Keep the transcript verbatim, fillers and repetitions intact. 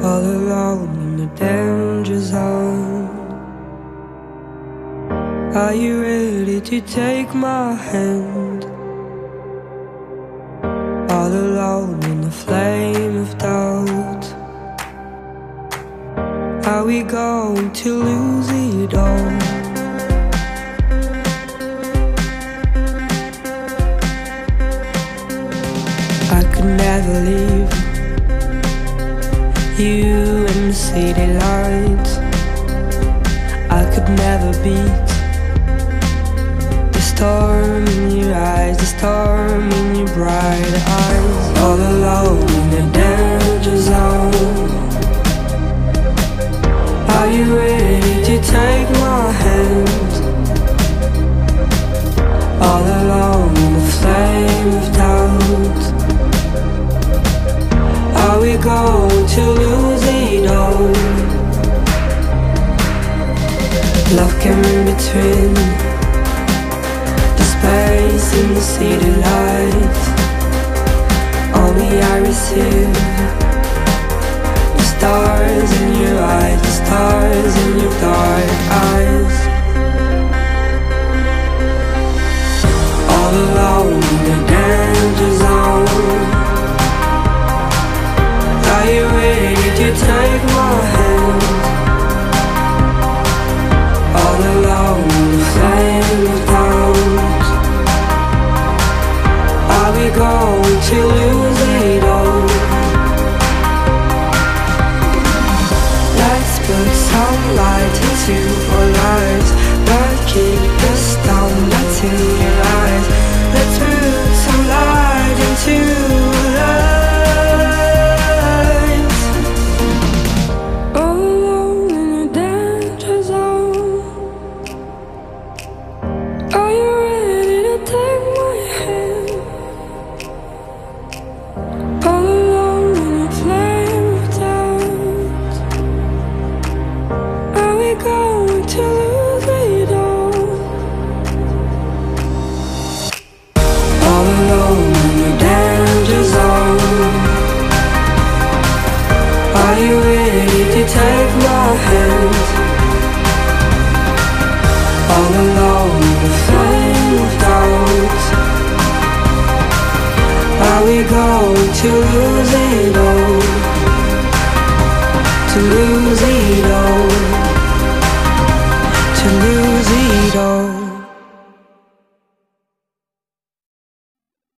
all alone in the danger zone. Are you ready to take my hand? All alone in the flame of doubt. Are we going to lose it all? I could never leave you in the city lights. I could never beat the storm in your eyes, the storm in your bright eyes. All alone in the danger zone. Are you ready to take my hand? All alone in the flame of doubt. Are we going to lose it all? Love came in between the space and the city lights. Only I receive the stars in your eyes, the stars in your dark eyes. All alone in the danger zone. Are you ready to take my hand? All alone in the flame of doubt. Are we going to lose it all? Let's put some light into our lives. Don't keep us down, let's in your eyes. Let's put some light into life. Take my hand. All alone in the flame of doubt. Are we going to lose it all? To lose it all. To lose it all.